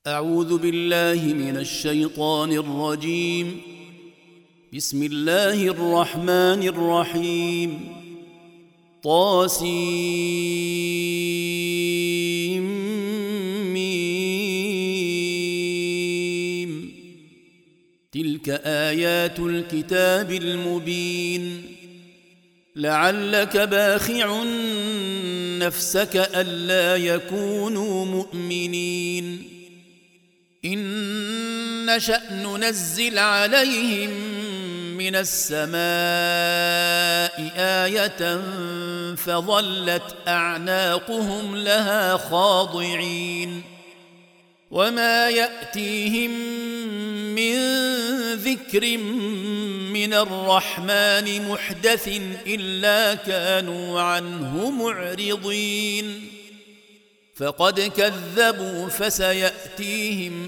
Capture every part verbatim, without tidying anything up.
أعوذ بالله من الشيطان الرجيم. بسم الله الرحمن الرحيم. طاسيم. تلك آيات الكتاب المبين. لعلك باخع نفسك ألا يكونوا مؤمنين. إن نشأ ننزل عليهم من السماء آية فظلت أعناقهم لها خاضعين. وما يأتيهم من ذكر من الرحمن محدث إلا كانوا عنه معرضين. فقد كذبوا فسيأتيهم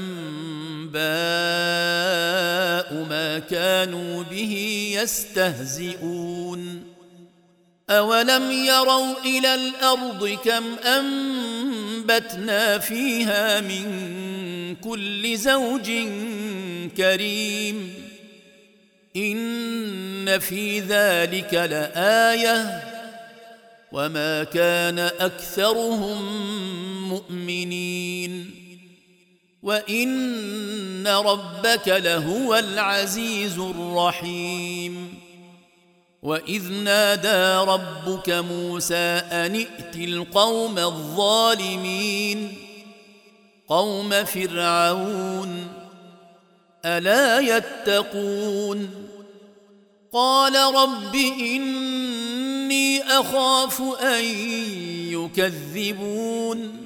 أنباء ما كانوا به يستهزئون. أولم يروا إلى الأرض كم أنبتنا فيها من كل زوج كريم. إن في ذلك لآية وما كان أكثرهم مؤمنين. وإن ربك لهو العزيز الرحيم. وإذ نادى ربك موسى أن ائت القوم الظالمين قوم فرعون ألا يتقون. قال رب إني أخاف أن يكذبون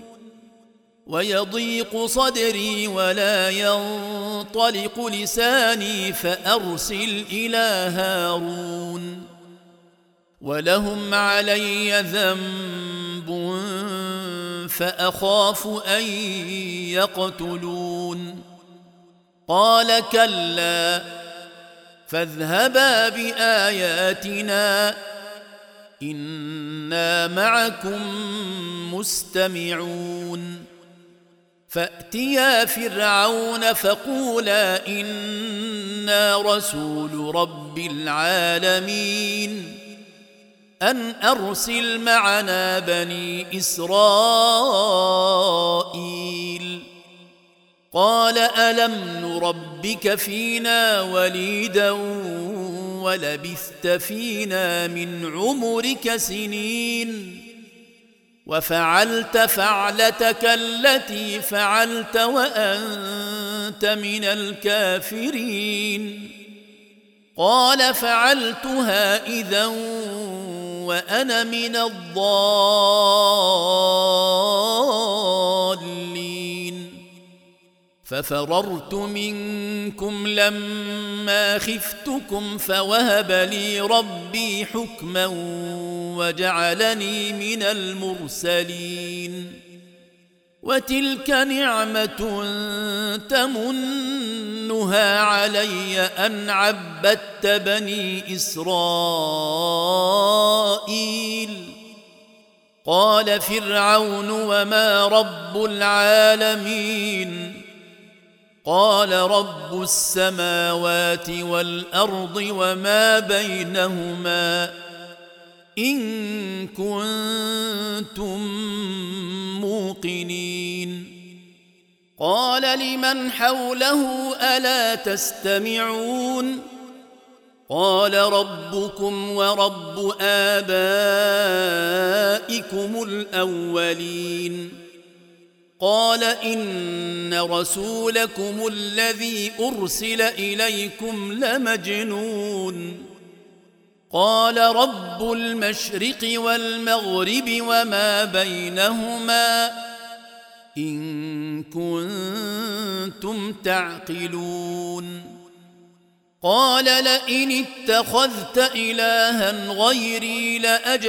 ويضيق صدري ولا ينطلق لساني فأرسل إلى هارون ولهم علي ذنب فأخاف أن يقتلون. قال كلا فاذهبا بآياتنا إنا معكم مستمعون. فأتيا فرعون فقولا إنا رسول رب العالمين أن أرسل معنا بني إسرائيل. قال ألم نربك فينا وليدا ولبثت فينا من عمرك سنين وفعلت فعلتك التي فعلت وأنت من الكافرين. قال فعلتها إذا وأنا من الضالين. ففررت منكم لما خفتكم فوهب لي ربي حكما وجعلني من المرسلين. وتلك نعمة تمنها علي أن عبدت بني إسرائيل. قال فرعون وما رب العالمين. قال رب السماوات والأرض وما بينهما إن كنتم موقنين. قال لمن حوله ألا تستمعون. قال ربكم ورب آبائكم الأولين. قال إن رسولكم الذي أرسل إليكم لمجنون. قال رب المشرق والمغرب وما بينهما إن كنتم تعقلون. قال لئن اتخذت إلها غيري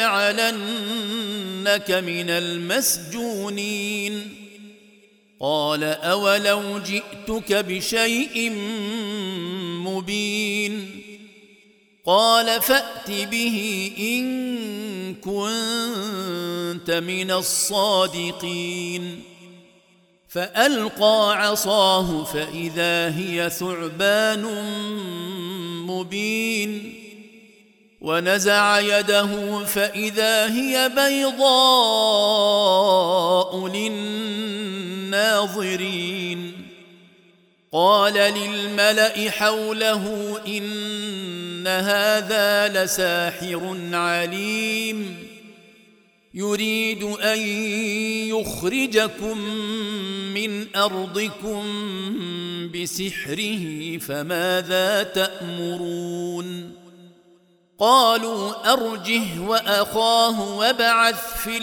لأجعلنك من المسجونين. قال أولو جئتك بشيء مبين. قال فأت به إن كنت من الصادقين. فألقى عصاه فإذا هي ثعبان مبين ونزع يده فإذا هي بيضاء للناظرين قال للملأ حوله إن هذا لساحر عليم يريد أن يخرجكم من أرضكم بسحره فماذا تأمرون قالوا أرجه وأخاه وابعث في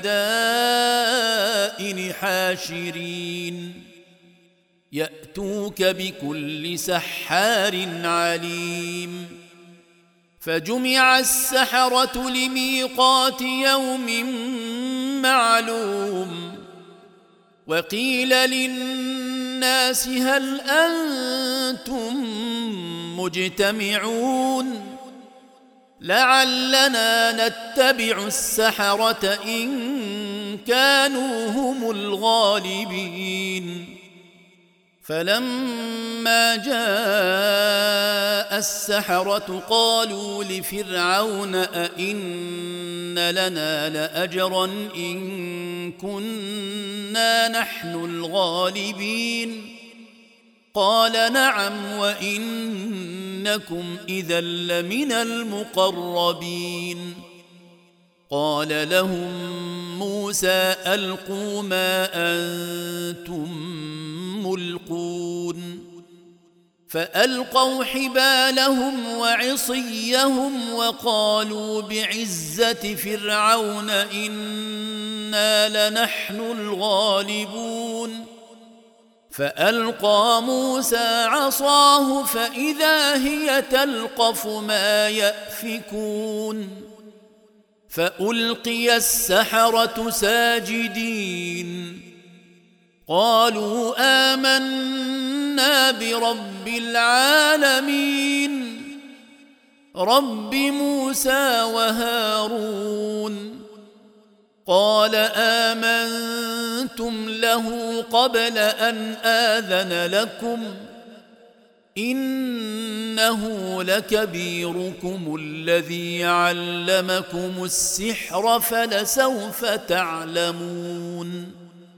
المدائن حاشرين يأتوك بكل سحار عليم فجمع السحرة لميقات يوم معلوم وقيل للناس هل أنتم مجتمعون لعلنا نتبع السحرة إن كانوا هم الغالبين فلما جاء السحرة قالوا لفرعون أئن لنا لأجرا إن كنا نحن الغالبين قال نعم وإنكم إذا لمن المقربين قال لهم موسى ألقوا ما أنتم ملقون فألقوا حبالهم وعصيهم وقالوا بعزة فرعون إنا لنحن الغالبون فألقى موسى عصاه فإذا هي تلقف ما يأفكون فألقي السحرة ساجدين قالوا آمنا برب العالمين رب موسى وهارون قال آمنتم له قبل أن آذن لكم إنه لكبيركم الذي علمكم السحر فلسوف تعلمون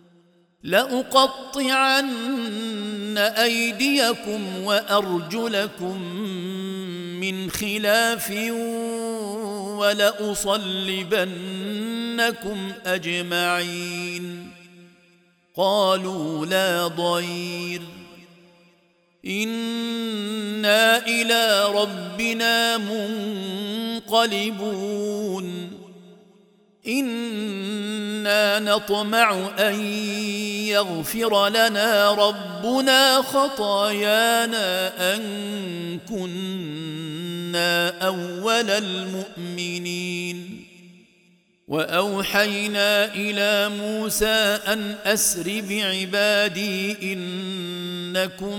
لأقطعن أيديكم وأرجلكم من خلاف ولأصلبنكم أجمعين قالوا لا ضير إنا إلى ربنا منقلبون إنا نطمع أن يغفر لنا ربنا خطايانا أن كنا أول المؤمنين وأوحينا إلى موسى أن أسر بعبادي إنكم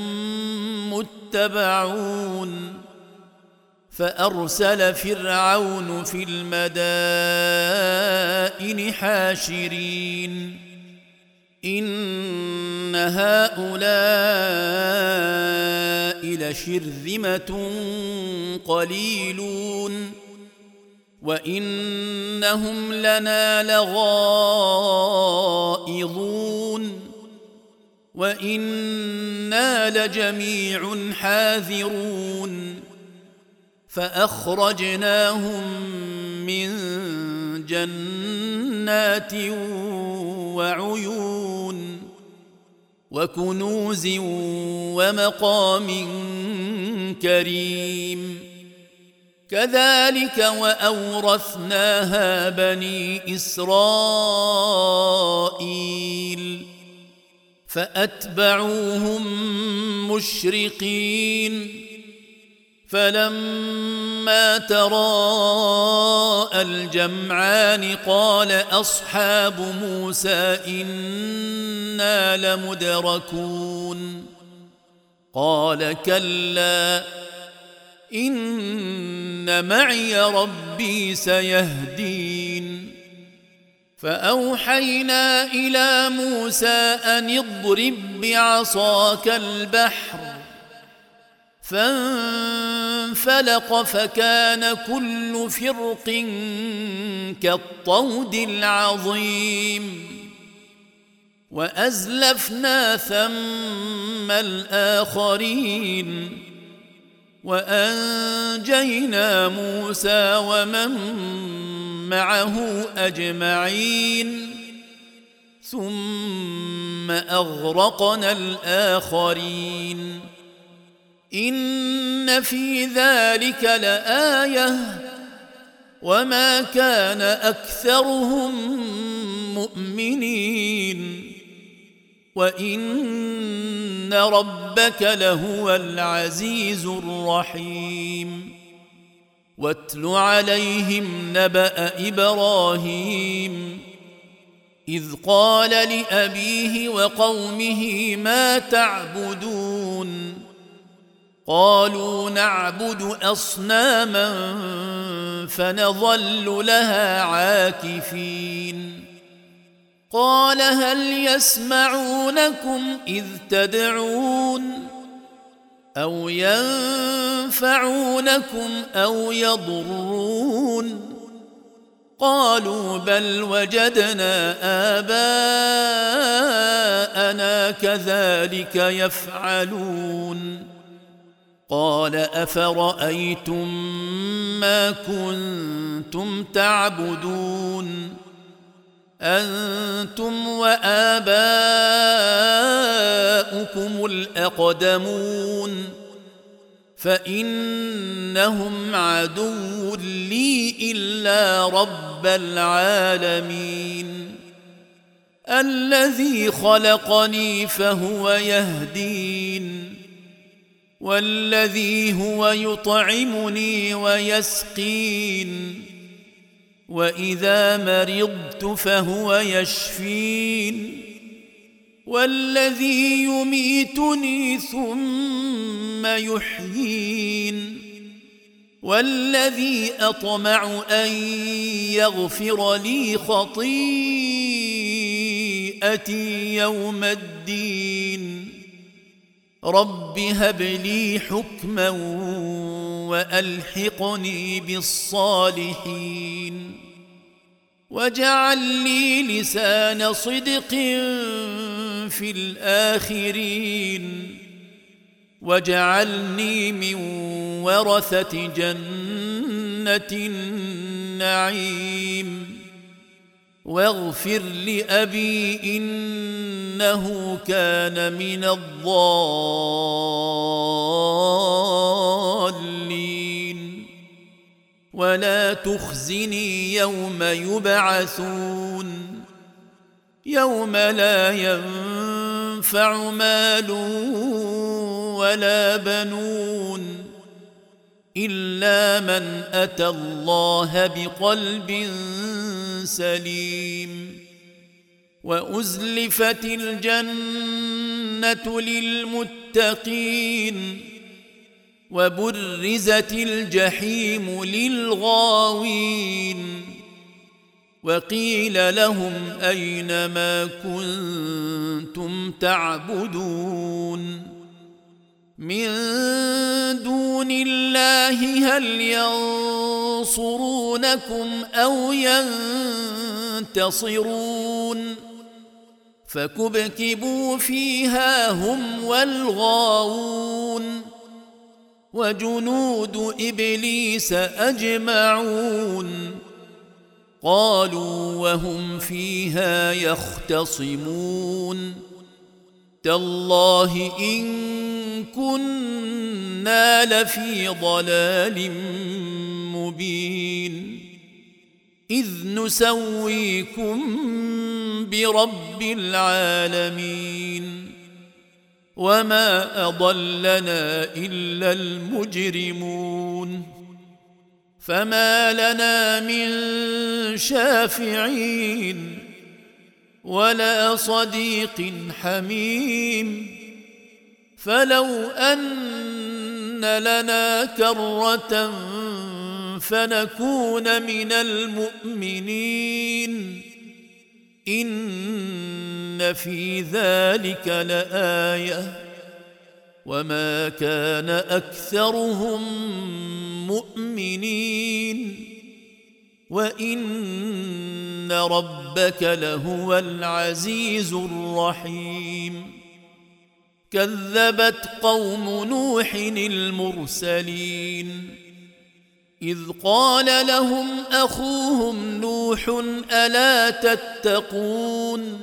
متبعون فأرسل فرعون في المدائن حاشرين إن هؤلاء لشرذمة قليلون وإنهم لنا لغائظون وإنا لجميع حاذرون فأخرجناهم من جنات وعيون وكنوز ومقام كريم كذلك وأورثناها بني إسرائيل فأتبعوهم مشرقين فلما تراءى الجمعان قال أصحاب موسى إنا لمدركون قال كلا إن معي ربي سيهدين فأوحينا إلى موسى أن اضرب بعصاك البحر فانفلق فكان كل فرق كالطود العظيم وأزلفنا ثم الآخرين وأنجينا موسى ومن معه أجمعين ثم أغرقنا الآخرين إن في ذلك لآية وما كان أكثرهم مؤمنين وإن ربك لهو العزيز الرحيم واتل عليهم نبأ إبراهيم إذ قال لأبيه وقومه ما تعبدون قالوا نعبد أصناما فنظل لها عاكفين قال هل يسمعونكم إذ تدعون أو ينفعونكم أو يضرون قالوا بل وجدنا آباءنا كذلك يفعلون قال أفرأيتم ما كنتم تعبدون أنتم وآباؤكم الأقدمون فإنهم عدو لي إلا رب العالمين الذي خلقني فهو يهدين والذي هو يطعمني ويسقين وإذا مرضت فهو يشفين والذي يميتني ثم يحيين والذي أطمع أن يغفر لي خطيئتي يوم الدين رب هب لي حكما وألحقني بالصالحين واجعل لي لسان صدق في الآخرين واجعلني من ورثة جنة النعيم واغفر لأبي إنه كان من الضالين ولا تخزني يوم يبعثون يوم لا ينفع مال ولا بنون إلا من أتى الله بقلب سليم وأزلفت الجنة للمتقين وبرزت الجحيم للغاوين وقيل لهم أين ما كنتم تعبدون من دون الله هل ينصرونكم أو ينتصرون فكبكبوا فيها هم والغاوون وجنود إبليس أجمعون قالوا وهم فيها يختصمون تالله إن كنا لفي ضلال مبين إذ نسويكم برب العالمين وما أضلنا إلا المجرمون فما لنا من شافعين ولا صديق حميم فلو أن لنا كرة فنكون من المؤمنين إن في ذلك لآية وما كان أكثرهم مؤمنين وإن ربك لهو العزيز الرحيم كذبت قوم نوح المرسلين إذ قال لهم أخوهم نوح ألا تتقون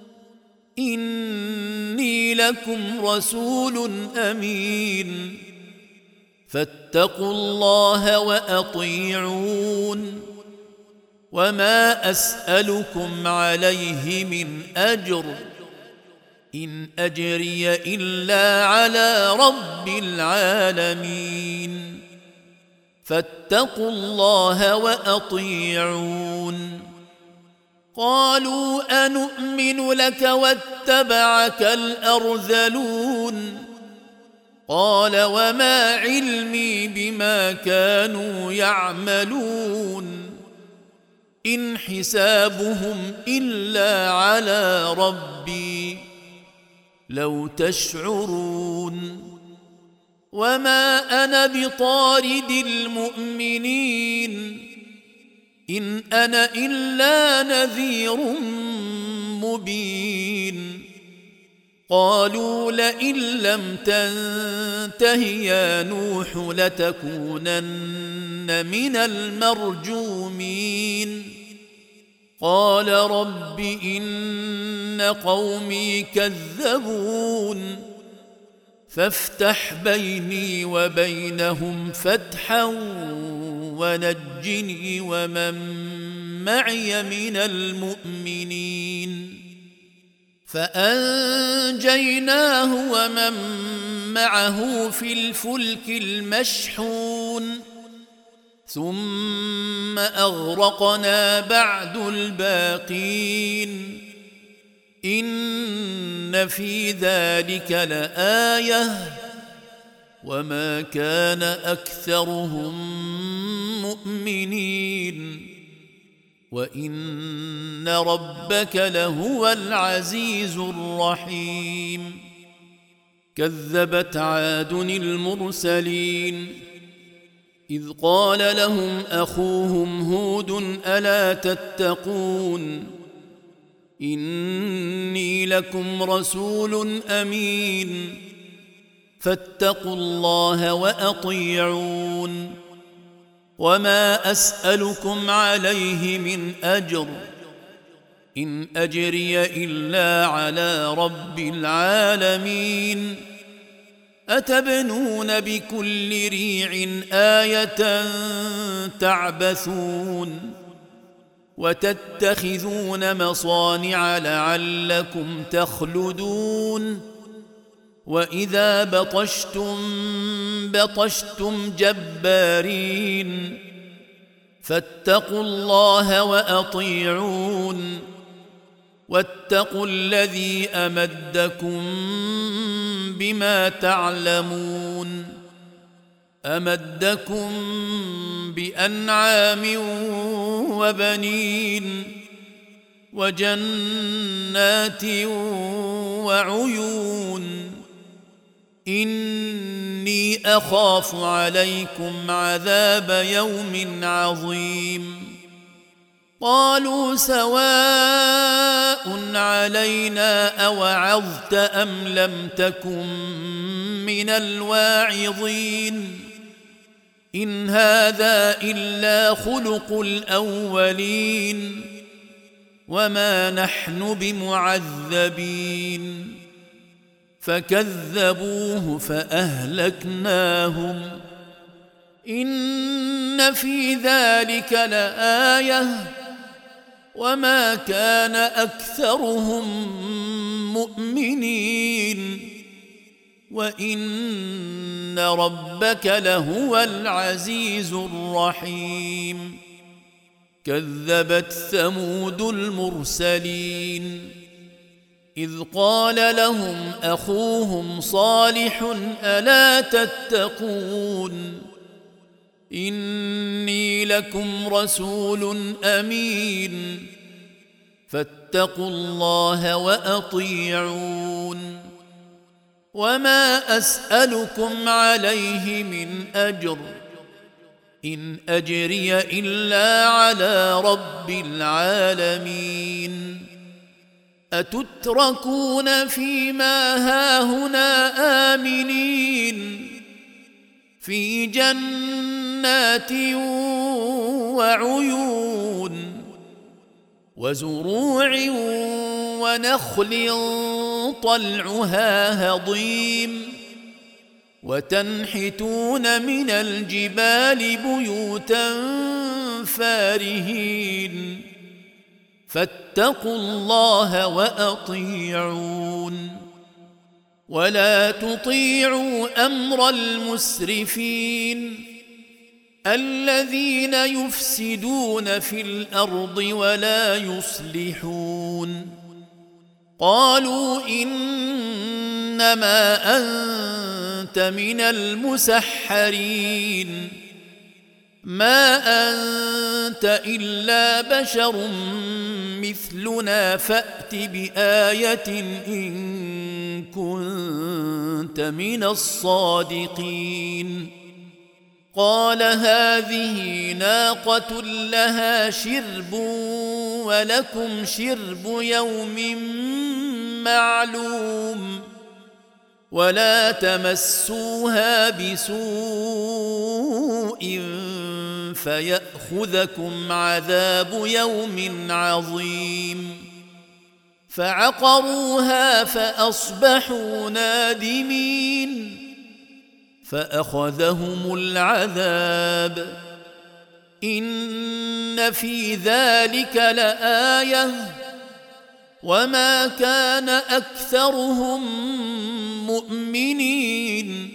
إني لكم رسول أمين فاتقوا الله وأطيعون وما أسألكم عليه من أجر إن أجري إلا على رب العالمين فاتقوا الله وأطيعون قالوا أنؤمن لك واتبعك الأرذلون قال وما علمي بما كانوا يعملون إن حسابهم إلا على ربي لو تشعرون وما أنا بطارد المؤمنين إن أنا إلا نذير مبين قالوا لئن لم تنته يا نوح لتكونن من المرجومين قال رب إن قومي كذبون فافتح بيني وبينهم فتحا ونجني ومن معي من المؤمنين فأنجيناه ومن معه في الفلك المشحون ثم أغرقنا بعد الباقين إن في ذلك لآية وما كان أكثرهم مؤمنين وإن ربك لهو العزيز الرحيم كذبت عاد المرسلين إذ قال لهم أخوهم هود ألا تتقون إني لكم رسول أمين فاتقوا الله وأطيعون وما أسألكم عليه من أجر إن أجري إلا على رب العالمين أتبنون بكل ريع آية تعبثون وتتخذون مصانع لعلكم تخلدون وإذا بطشتم بطشتم جبارين فاتقوا الله وأطيعون واتقوا الذي أمدكم بما تعلمون أمدكم بأنعام وبنين وجنات وعيون إني أخاف عليكم عذاب يوم عظيم قالوا سواء علينا أوعظت أم لم تكن من الواعظين إن هذا إلا خلق الأولين وما نحن بمعذبين فكذبوه فأهلكناهم إن في ذلك لآية وما كان أكثرهم مؤمنين وإن ربك لهو العزيز الرحيم كذبت ثمود المرسلين إذ قال لهم أخوهم صالح ألا تتقون إني لكم رسول أمين فاتقوا الله وأطيعون وما أسألكم عليه من أجر إن أجري إلا على رب العالمين أتتركون فيما هاهنا آمنين في جنات وعيون وزروع ونخل طلعها هضيم وتنحتون من الجبال بيوتا فارهين فاتقوا الله وأطيعون ولا تطيعوا أمر المسرفين الذين يفسدون في الأرض ولا يصلحون قالوا إنما أنت من المسحرين ما أنت إلا بشر مثلنا فأت بآية إن كنت من الصادقين قال هذه ناقة لها شرب ولكم شرب يوم معلوم ولا تمسوها بسوء فيأخذكم عذاب يوم عظيم فعقروها فأصبحوا نادمين فأخذهم العذاب إن في ذلك لآية وما كان أكثرهم مؤمنين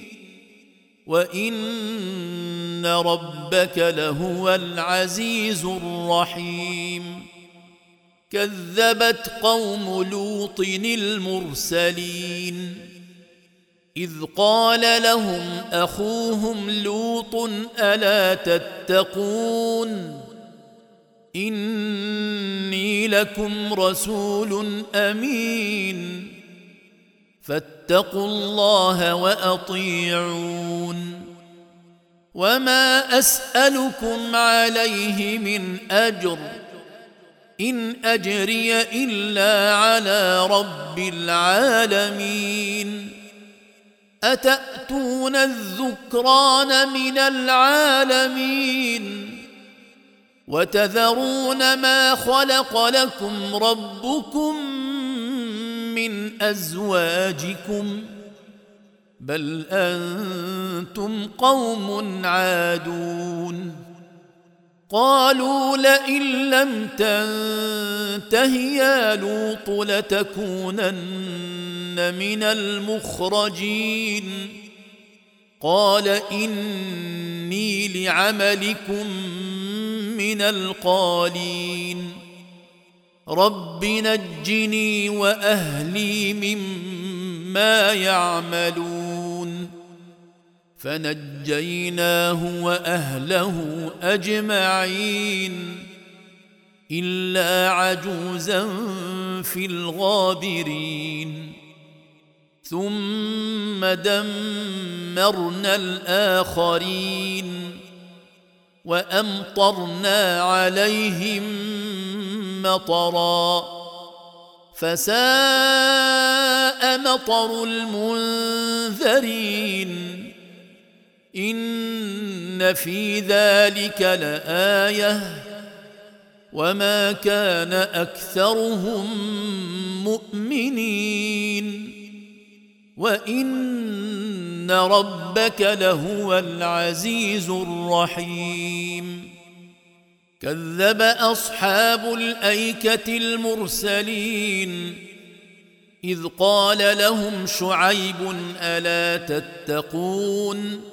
وإن ربك لهو العزيز الرحيم كذبت قوم لوط المرسلين إذ قال لهم أخوهم لوط ألا تتقون إني لكم رسول أمين فاتقوا الله وأطيعون وما أسألكم عليه من أجر إن أجري إلا على رب العالمين أتأتون الذكران من العالمين وتذرون ما خلق لكم ربكم من أزواجكم بل أنتم قوم عادون قالوا لئن لم تنته يا لوط لتكونن من المخرجين قال إني لعملكم من القالين رب نجني وأهلي مما يعملون فنجيناه وأهله أجمعين إلا عجوزا في الغابرين ثم دمرنا الآخرين وأمطرنا عليهم مطرا فساء مطر المنذرين إن في ذلك لآية وما كان أكثرهم مؤمنين وإن ربك لهو العزيز الرحيم كذب أصحاب الأيكة المرسلين إذ قال لهم شعيب ألا تتقون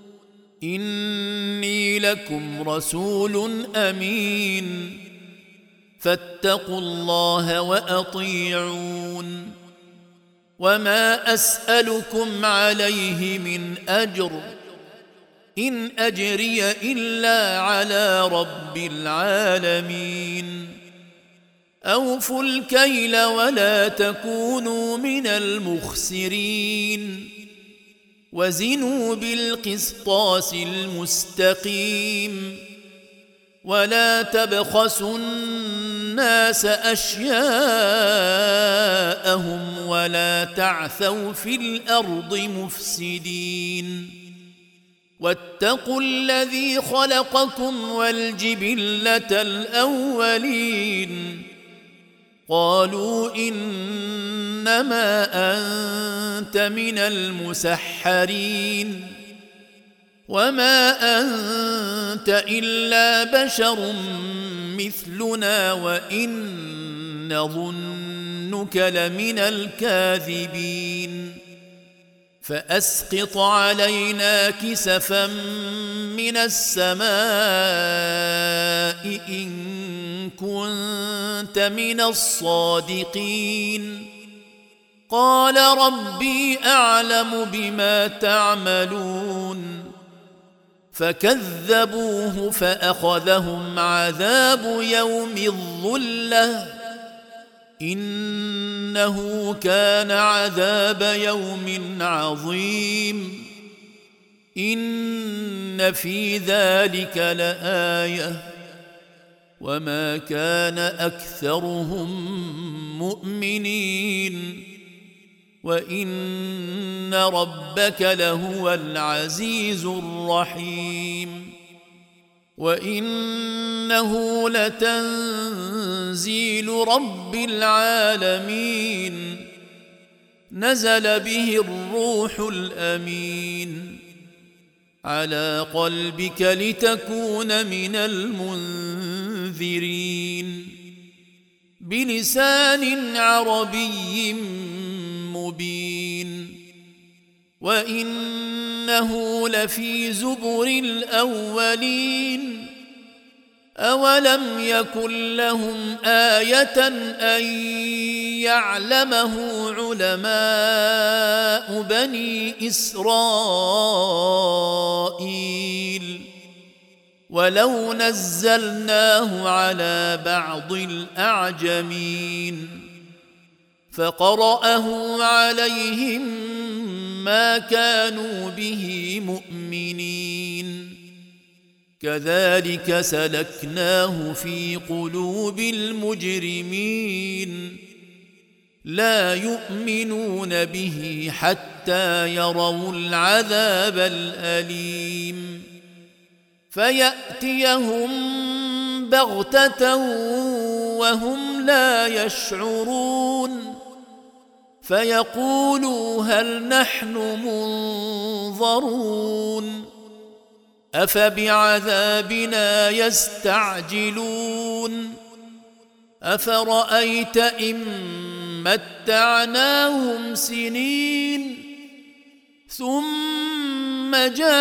إني لكم رسول أمين فاتقوا الله وأطيعون وما أسألكم عليه من أجر إن أجري إلا على رب العالمين أوفوا الكيل ولا تكونوا من المخسرين وزنوا بالقسطاس المستقيم ولا تبخسوا الناس أشياءهم ولا تعثوا في الأرض مفسدين واتقوا الذي خلقكم والجبلة الأولين قالوا إنما أنت من المسحرين وما أنت إلا بشر مثلنا وإن نظنك لمن الكاذبين فأسقط علينا كسفا من السماء إن كنت من الصادقين قال ربي أعلم بما تعملون فكذبوه فأخذهم عذاب يوم الظلة إنه كان عذاب يوم عظيم إن في ذلك لآية وما كان أكثرهم مؤمنين وإن ربك لهو العزيز الرحيم وإنه لتنزيل رب العالمين نزل به الروح الأمين على قلبك لتكون من المنذرين بلسان عربي مبين وإنه لفي زبر الأولين أولم يكن لهم آية أن يعلمه علماء بني إسرائيل ولو نزلناه على بعض الأعجمين فقرأه عليهم ما كانوا به مؤمنين كذلك سلكناه في قلوب المجرمين لا يؤمنون به حتى يروا العذاب الأليم فيأتيهم بغتة وهم لا يشعرون فيقولوا هل نحن منظرون أفبعذابنا يستعجلون أفرأيت إن متعناهم سنين ثم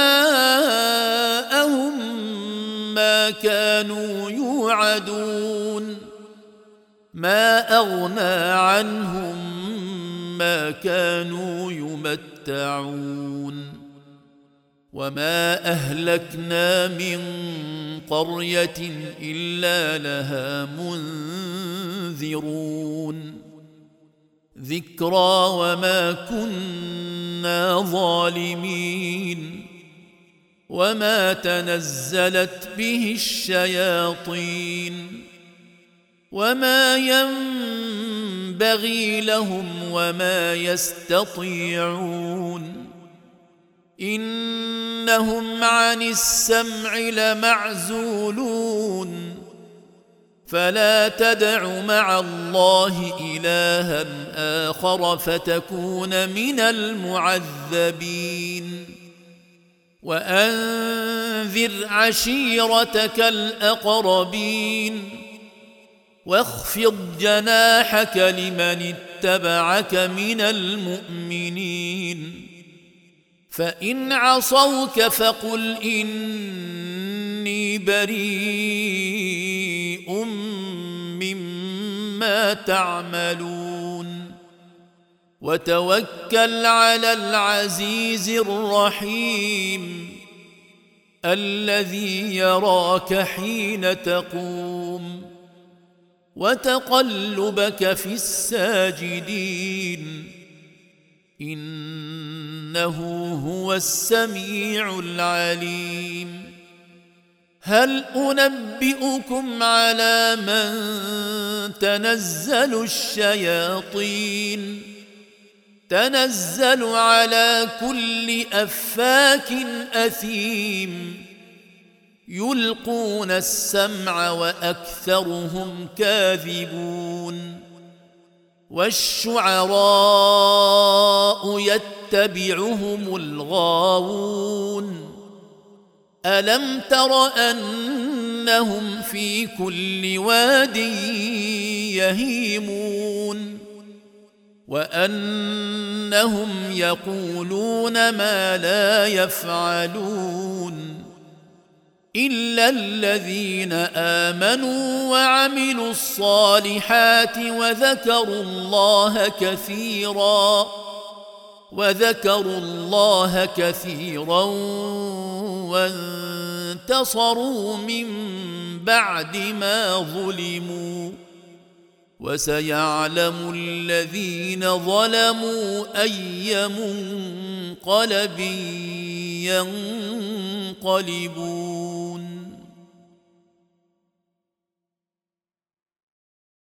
جاءهم ما كانوا يوعدون ما أغنى عنهم ما كانوا يمتعون وما أهلكنا من قرية إلا لها منذرون ذكرى وما كنا ظالمين وما تنزلت به الشياطين وما ينبغي لهم وما يستطيعون إنهم عن السمع لمعزولون فلا تدع مع الله إلها آخر فتكون من المعذبين وأنذر عشيرتك الأقربين واخفض جناحك لمن اتبعك من المؤمنين فإن عصوك فقل إني بريء مما تعملون وتوكل على العزيز الرحيم الذي يراك حين تقوم وتقلبك في الساجدين إنه هو السميع العليم هل أنبئكم على من تنزل الشياطين تنزل على كل أفاك أثيم يلقون السمع وأكثرهم كاذبون والشعراء يتبعهم الغاوون ألم تر أنهم في كل واد يهيمون وأنهم يقولون ما لا يفعلون إلا الذين آمنوا وعملوا الصالحات وذكروا الله كثيرا وذكروا الله كثيرا وانتصروا من بعد ما ظلموا وسيعلم الذين ظلموا أي منقلب ينقلبون